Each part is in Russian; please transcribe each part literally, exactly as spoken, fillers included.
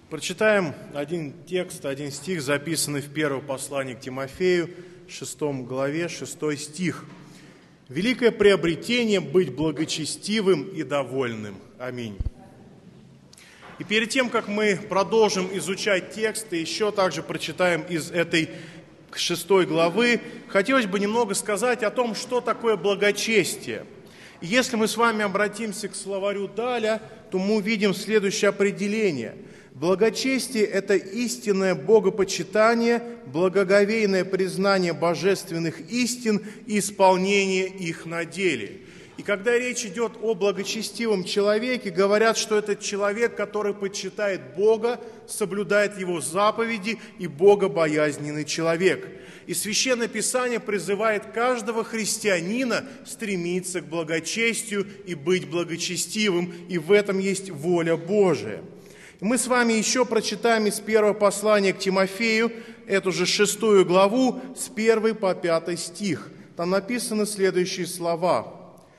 Прочитаем один текст, один стих, записанный в первом послании к Тимофею, шестой главе, шестой стих. «Великое приобретение – быть благочестивым и довольным». Аминь. И перед тем, как мы продолжим изучать текст и еще также прочитаем из этой шестой главы, хотелось бы немного сказать о том, что такое благочестие. И если мы с вами обратимся к словарю Даля, то мы увидим следующее определение. Благочестие – это истинное богопочитание, благоговейное признание божественных истин и исполнение их на деле. И когда речь идет о благочестивом человеке, говорят, что это человек, который почитает Бога, соблюдает Его заповеди и богобоязненный человек. И Священное Писание призывает каждого христианина стремиться к благочестию и быть благочестивым, и в этом есть воля Божия. Мы с вами еще прочитаем из первого послания к Тимофею, эту же шестую главу, с первого по пятый стих. Там написаны следующие слова.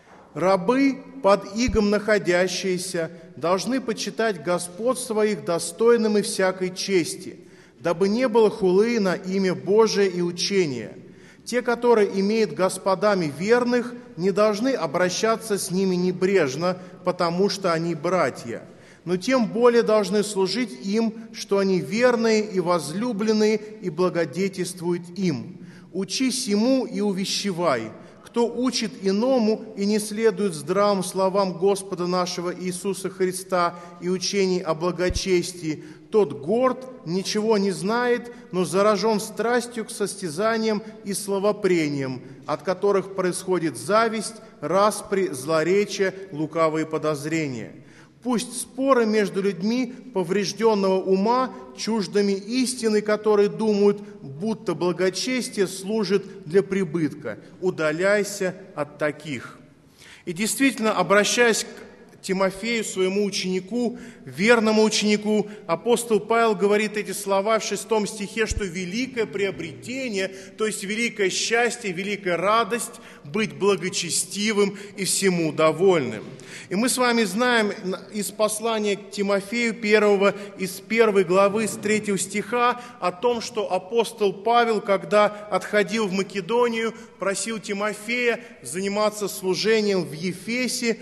«Рабы, под игом находящиеся, должны почитать господ своих достойным и всякой чести, дабы не было хулы на имя Божие и учения. Те, которые имеют господами верных, не должны обращаться с ними небрежно, потому что они братья. Но тем более должны служить им, что они верные и возлюбленные и благодетельствуют им. Учи сему и увещевай. Кто учит иному и не следует здравым словам Господа нашего Иисуса Христа и учений о благочестии, тот горд, ничего не знает, но заражен страстью к состязаниям и словопрениям, от которых происходит зависть, распри, злоречие, лукавые подозрения. Пусть споры между людьми поврежденного ума, чуждыми истины, которые думают, будто благочестие служит для прибытка. Удаляйся от таких». И действительно, обращаясь к Тимофею, своему ученику, верному ученику, апостол Павел говорит эти слова в шестом стихе, что великое приобретение, то есть великое счастье, великая радость быть благочестивым и всему довольным. И мы с вами знаем из послания к Тимофею первого, из первой главы, с третьего стиха, о том, что апостол Павел, когда отходил в Македонию, просил Тимофея заниматься служением в Ефесе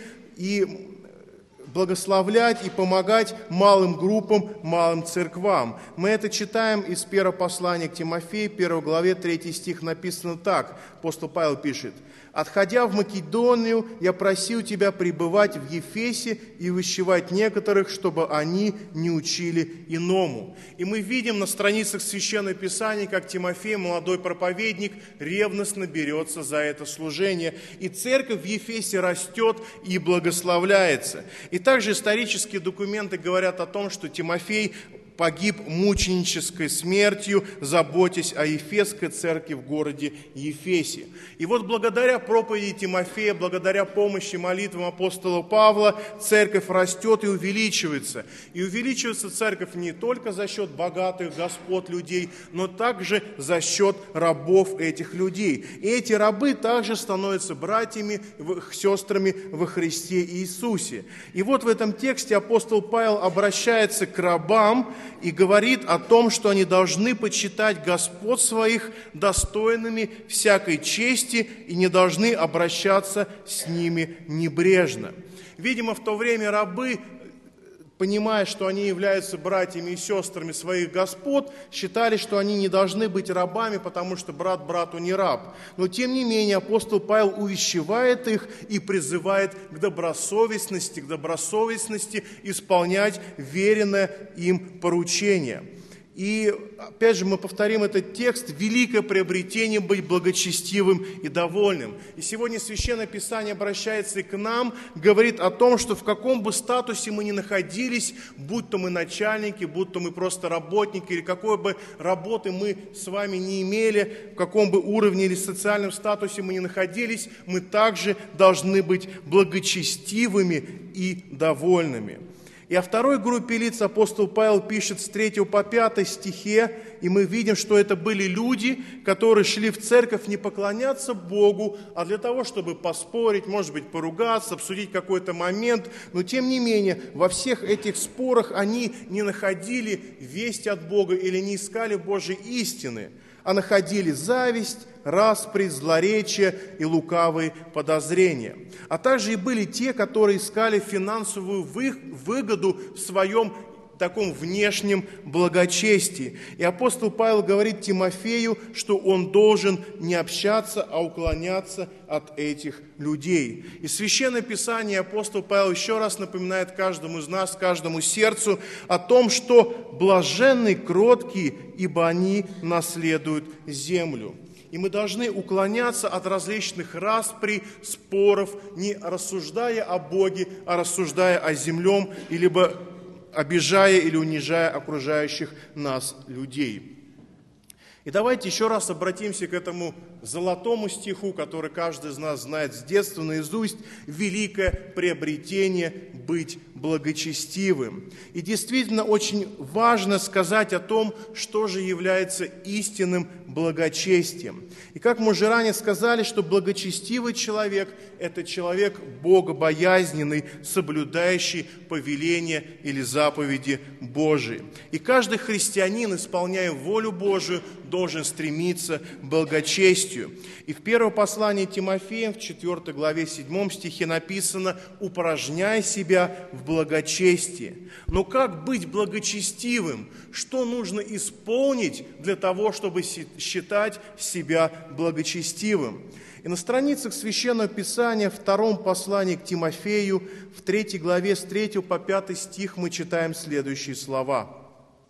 и благословлять и помогать малым группам, малым церквам. Мы это читаем из первого послания к Тимофею, первой главе, третий стих, написано так. Апостол Павел пишет: «Отходя в Македонию, я просил тебя пребывать в Ефесе и увещевать некоторых, чтобы они не учили иному». И мы видим на страницах Священного Писания, как Тимофей, молодой проповедник, ревностно берется за это служение. И церковь в Ефесе растет и благословляется. И также исторические документы говорят о том, что Тимофей погиб мученической смертью, заботясь о Ефесской церкви в городе Ефесе. И вот благодаря проповеди Тимофея, благодаря помощи молитвам апостола Павла, церковь растет и увеличивается. И увеличивается церковь не только за счет богатых господ людей, но также за счет рабов этих людей. И эти рабы также становятся братьями, сестрами во Христе Иисусе. И вот в этом тексте апостол Павел обращается к рабам, и говорит о том, что они должны почитать господ своих достойными всякой чести и не должны обращаться с ними небрежно. Видимо, в то время рабы, понимая, что они являются братьями и сестрами своих господ, считали, что они не должны быть рабами, потому что брат брату не раб. Но, тем не менее, апостол Павел увещевает их и призывает к добросовестности, к добросовестности исполнять веренное им поручение. И, опять же, мы повторим этот текст: великое приобретение быть благочестивым и довольным. И сегодня Священное Писание обращается и к нам, говорит о том, что в каком бы статусе мы ни находились, будь то мы начальники, будь то мы просто работники, или какой бы работы мы с вами не имели, в каком бы уровне или социальном статусе мы ни находились, мы также должны быть благочестивыми и довольными. И о второй группе лиц апостол Павел пишет с третьего по пятый стихе, и мы видим, что это были люди, которые шли в церковь не поклоняться Богу, а для того, чтобы поспорить, может быть, поругаться, обсудить какой-то момент. Но, тем не менее, во всех этих спорах они не находили весть от Бога или не искали Божьей истины, а находили зависть, распри, злоречие и лукавые подозрения. А также и были те, которые искали финансовую выгоду в своем таком внешнем благочестии. И апостол Павел говорит Тимофею, что он должен не общаться, а уклоняться от этих людей. И Священное Писание апостол Павел еще раз напоминает каждому из нас, каждому сердцу о том, что блаженны кроткие, ибо они наследуют землю. И мы должны уклоняться от различных распри, споров, не рассуждая о Боге, а рассуждая о земле, либо обижая или унижая окружающих нас людей. И давайте еще раз обратимся к этому золотому стиху, который каждый из нас знает с детства наизусть: «Великое приобретение быть благочестивым». И действительно очень важно сказать о том, что же является истинным благочестием. И как мы уже ранее сказали, что благочестивый человек – это человек богобоязненный, соблюдающий повеления или заповеди Божии. И каждый христианин, исполняя волю Божию, должен стремиться к благочестию. И в первом послании Тимофея, в четвёртой главе, седьмом стихе написано: «Упражняй себя в благочестии». Но как быть благочестивым? Что нужно исполнить для того, чтобы считать себя благочестивым? И на страницах Священного Писания, в втором послании к Тимофею, в третьей главе, с третьего по пятый стих мы читаем следующие слова.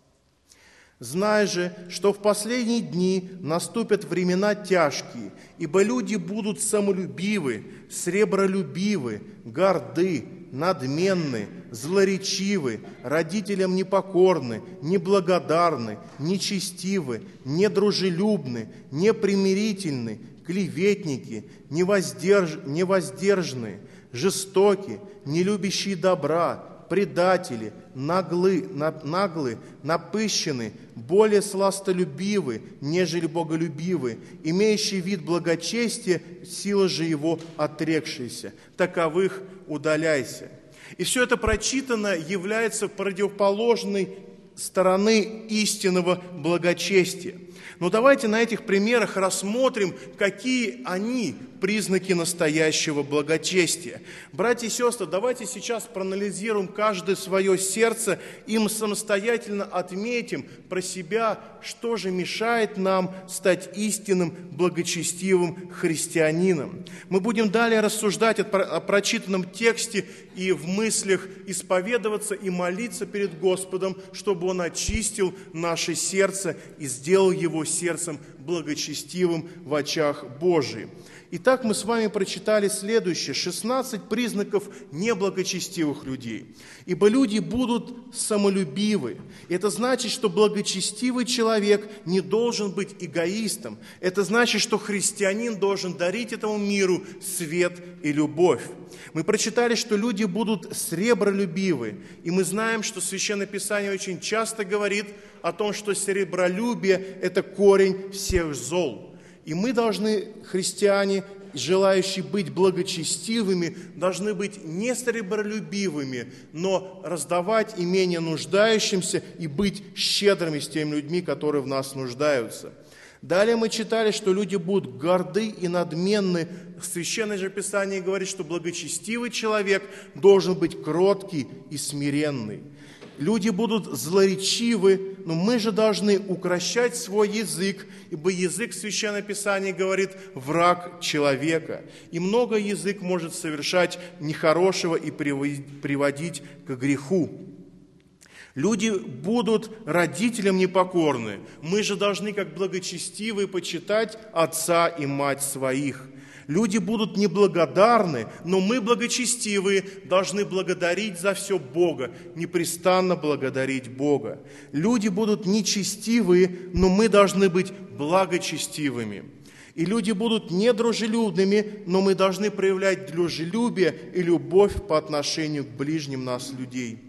«Знай же, что в последние дни наступят времена тяжкие, ибо люди будут самолюбивы, сребролюбивы, горды, надменны, злоречивы, родителям непокорны, неблагодарны, нечестивы, недружелюбны, непримирительны, клеветники, невоздерж... невоздержны, жестоки, нелюбящие добра, предатели, наглы, наглы, напыщены, более сластолюбивы, нежели боголюбивы, имеющие вид благочестия, сила же его отрекшаяся. Таковых удаляйся». И все это прочитано является противоположной стороны истинного благочестия. Но давайте на этих примерах рассмотрим, какие они признаки настоящего благочестия. Братья и сестры, давайте сейчас проанализируем каждое свое сердце и мы самостоятельно отметим про себя, что же мешает нам стать истинным благочестивым христианином. Мы будем далее рассуждать о прочитанном тексте и в мыслях исповедоваться и молиться перед Господом, чтобы Он очистил наше сердце и сделал его сердцем благочестивым в очах Божиих. Итак, мы с вами прочитали следующее: шестнадцать признаков неблагочестивых людей. «Ибо люди будут самолюбивы». Это значит, что благочестивый человек не должен быть эгоистом. Это значит, что христианин должен дарить этому миру свет и любовь. Мы прочитали, что люди будут сребролюбивы. И мы знаем, что Священное Писание очень часто говорит о том, что сребролюбие – это корень всех зол. И мы должны, христиане, желающие быть благочестивыми, должны быть не сребролюбивыми, но раздавать имение нуждающимся и быть щедрыми с теми людьми, которые в нас нуждаются. Далее мы читали, что люди будут горды и надменны. Священное же Писание говорит, что благочестивый человек должен быть кроткий и смиренный. Люди будут злоречивы, но мы же должны укрощать свой язык, ибо язык, Священное Писание говорит, враг человека. И много язык может совершать нехорошего и приводить к греху. Люди будут родителям непокорны. Мы же должны, как благочестивые, почитать отца и мать своих. Люди будут неблагодарны, но мы, благочестивые, должны благодарить за все Бога, непрестанно благодарить Бога. Люди будут нечестивые, но мы должны быть благочестивыми. И люди будут недружелюбными, но мы должны проявлять дружелюбие и любовь по отношению к ближним нас людей.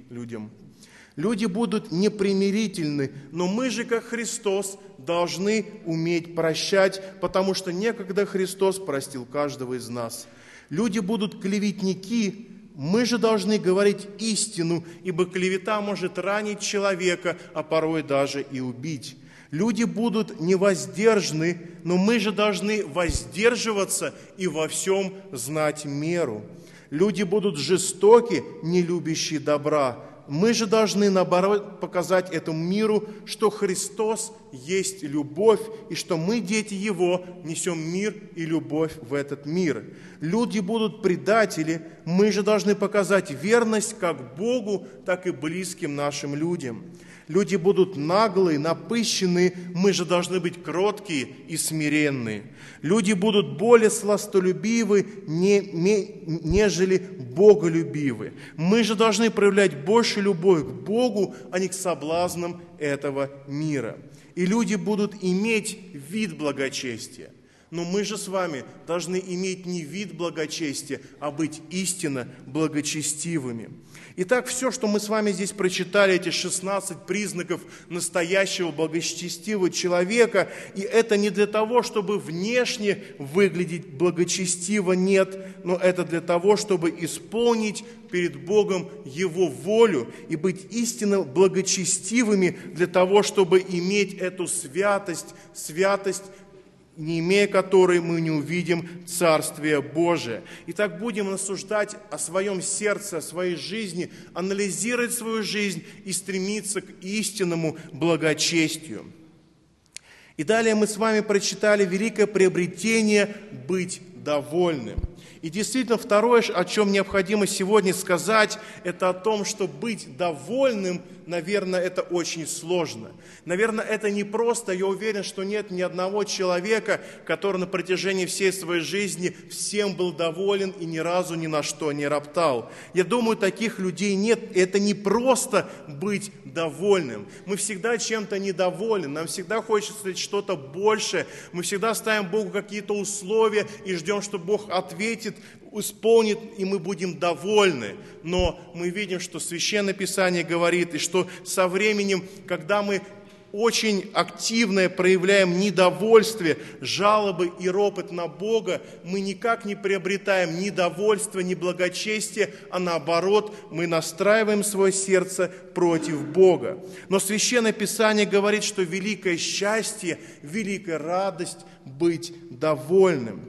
людям. Люди будут непримирительны, но мы же, как Христос, должны уметь прощать, потому что некогда Христос простил каждого из нас. Люди будут клеветники, мы же должны говорить истину, ибо клевета может ранить человека, а порой даже и убить. Люди будут невоздержаны, но мы же должны воздерживаться и во всем знать меру. Люди будут жестоки, не любящие добра. Мы же должны, наоборот, показать этому миру, что Христос есть любовь, и что мы, дети Его, несем мир и любовь в этот мир. Люди будут предатели, мы же должны показать верность как Богу, так и близким нашим людям. Люди будут наглые, напыщенные, мы же должны быть кроткие и смиренные. Люди будут более сластолюбивы, не, не, нежели боголюбивы. Мы же должны проявлять больше любовь к Богу, а не к соблазнам этого мира. И люди будут иметь вид благочестия. Но мы же с вами должны иметь не вид благочестия, а быть истинно благочестивыми. Итак, все, что мы с вами здесь прочитали, эти шестнадцать признаков настоящего благочестивого человека, и это не для того, чтобы внешне выглядеть благочестиво, нет, но это для того, чтобы исполнить перед Богом Его волю и быть истинно благочестивыми для того, чтобы иметь эту святость, святость, не имея которой мы не увидим Царствие Божие. Итак, будем рассуждать о своем сердце, о своей жизни, анализировать свою жизнь и стремиться к истинному благочестию. И далее мы с вами прочитали великое приобретение быть довольным. И действительно, второе, о чем необходимо сегодня сказать, это о том, что быть довольным, наверное, это очень сложно. Наверное, это не просто. Я уверен, что нет ни одного человека, который на протяжении всей своей жизни всем был доволен и ни разу ни на что не роптал. Я думаю, таких людей нет. Это не просто быть довольным. Мы всегда чем-то недовольны, нам всегда хочется что-то большее. Мы всегда ставим Богу какие-то условия и ждем, что Бог ответит, исполнит, и мы будем довольны. Но мы видим, что Священное Писание говорит, и что со временем, когда мы очень активно проявляем недовольствие, жалобы и ропот на Бога, мы никак не приобретаем ни довольства, ни благочестия, а наоборот, мы настраиваем свое сердце против Бога. Но Священное Писание говорит, что великое счастье, великая радость быть довольным.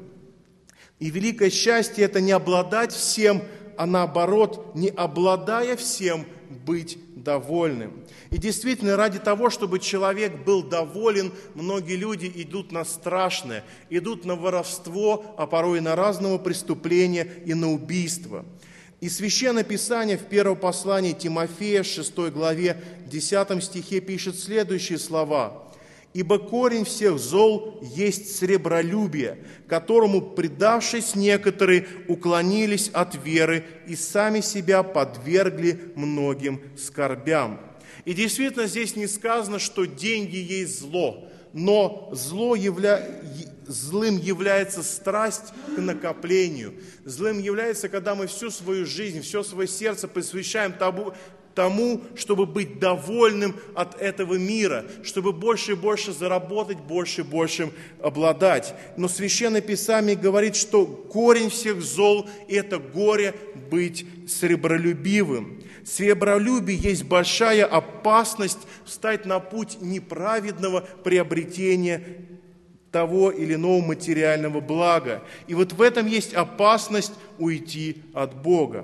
И великое счастье – это не обладать всем, а наоборот, не обладая всем, быть довольным. И действительно, ради того, чтобы человек был доволен, многие люди идут на страшное, идут на воровство, а порой и на разного преступления и на убийство. И Священное Писание в первом послании Тимофея, шестой главе, десятом стихе пишет следующие слова: «Ибо корень всех зол есть сребролюбие, которому, предавшись некоторые, уклонились от веры и сами себя подвергли многим скорбям». И действительно, здесь не сказано, что деньги есть зло, но зло явля... злым является страсть к накоплению. Злым является, когда мы всю свою жизнь, все свое сердце посвящаем тому, тому, чтобы быть довольным от этого мира, чтобы больше и больше заработать, больше и больше обладать. Но Священное Писание говорит, что корень всех зол – это горе быть сребролюбивым. Сребролюбие есть большая опасность встать на путь неправедного приобретения того или иного материального блага. И вот в этом есть опасность уйти от Бога.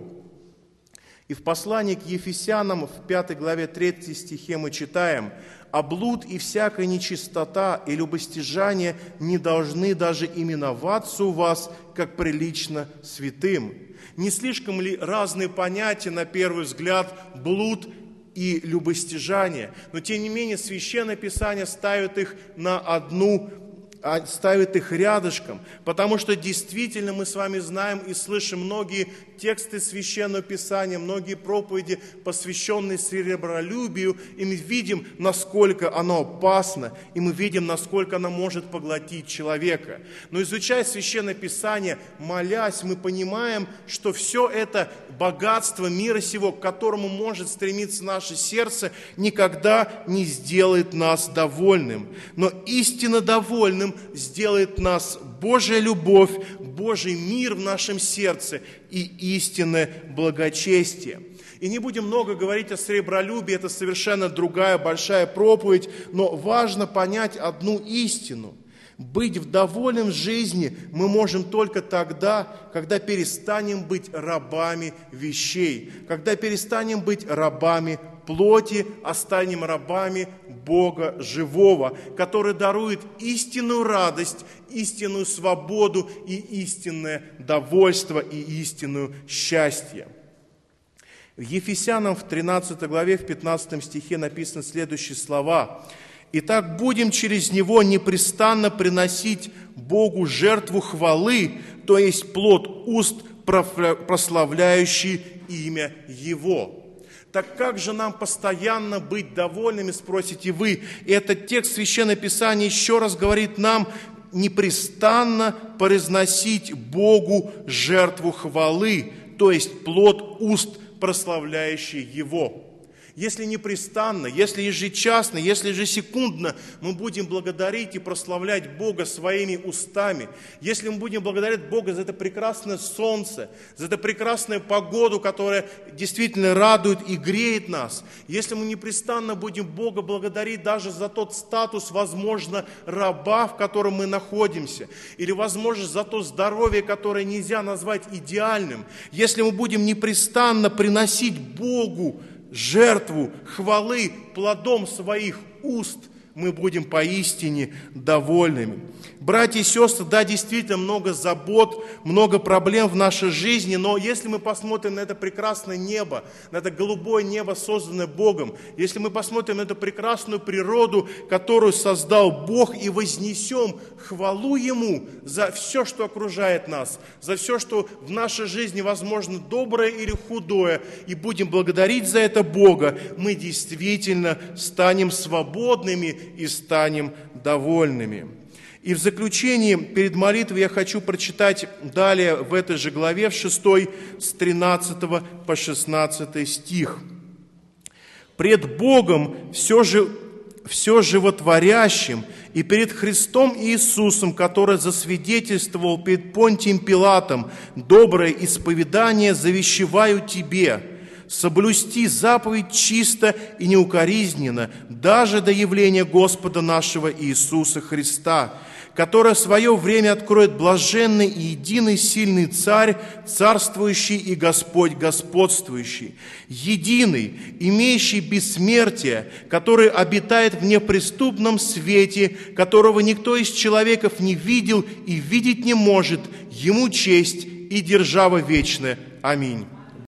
И в послании к Ефесянам в пятой главе третьем стихе мы читаем: «А блуд и всякая нечистота и любостяжание не должны даже именоваться у вас, как прилично святым». Не слишком ли разные понятия, на первый взгляд, блуд и любостяжание? Но тем не менее Священное Писание ставит их на одну ставит их рядышком, потому что действительно мы с вами знаем и слышим многие тексты Священного Писания, многие проповеди, посвященные сребролюбию, и мы видим, насколько оно опасно, и мы видим, насколько оно может поглотить человека. Но изучая Священное Писание, молясь, мы понимаем, что все это богатство мира сего, к которому может стремиться наше сердце, никогда не сделает нас довольным. Но истинно довольным сделает нас Божья любовь, Божий мир в нашем сердце и истинное благочестие. И не будем много говорить о сребролюбии, это совершенно другая большая проповедь, но важно понять одну истину. Быть довольным в жизни мы можем только тогда, когда перестанем быть рабами вещей, когда перестанем быть рабами плоти, а станем рабами Бога живого, который дарует истинную радость, истинную свободу и истинное довольство и истинное счастье. В Ефесянам в тринадцатой главе, в пятнадцатом стихе написаны следующие слова: «Итак, будем через Него непрестанно приносить Богу жертву хвалы, то есть плод уст, прославляющий имя Его». Так как же нам постоянно быть довольными, спросите вы? И этот текст Священного Писания еще раз говорит нам непрестанно произносить Богу жертву хвалы, то есть плод уст, прославляющий Его. Если непрестанно, если ежечасно, если ежесекундно мы будем благодарить и прославлять Бога своими устами, если мы будем благодарить Бога за это прекрасное солнце, за эту прекрасную погоду, которая действительно радует и греет нас, если мы непрестанно будем Бога благодарить даже за тот статус, возможно, раба, в котором мы находимся, или, возможно, за то здоровье, которое нельзя назвать идеальным, если мы будем непрестанно приносить Богу жертву хвалы плодом своих уст, мы будем поистине довольными. Братья и сестры, да, действительно много забот, много проблем в нашей жизни, но если мы посмотрим на это прекрасное небо, на это голубое небо, созданное Богом, если мы посмотрим на эту прекрасную природу, которую создал Бог, и вознесем хвалу Ему за все, что окружает нас, за все, что в нашей жизни, возможно, доброе или худое, и будем благодарить за это Бога, мы действительно станем свободными и станем довольными. И в заключении, перед молитвой, я хочу прочитать далее в этой же главе, в шестой, с тринадцатого по шестнадцатый стих. «Пред Богом все же, все животворящим и перед Христом Иисусом, который засвидетельствовал перед Понтием Пилатом доброе исповедание, завещеваю тебе соблюсти заповедь чисто и неукоризненно, даже до явления Господа нашего Иисуса Христа, который в свое время откроет блаженный и единый сильный Царь, царствующий и Господь господствующий, единый, имеющий бессмертие, который обитает в неприступном свете, которого никто из человеков не видел и видеть не может, ему честь и держава вечная. Аминь».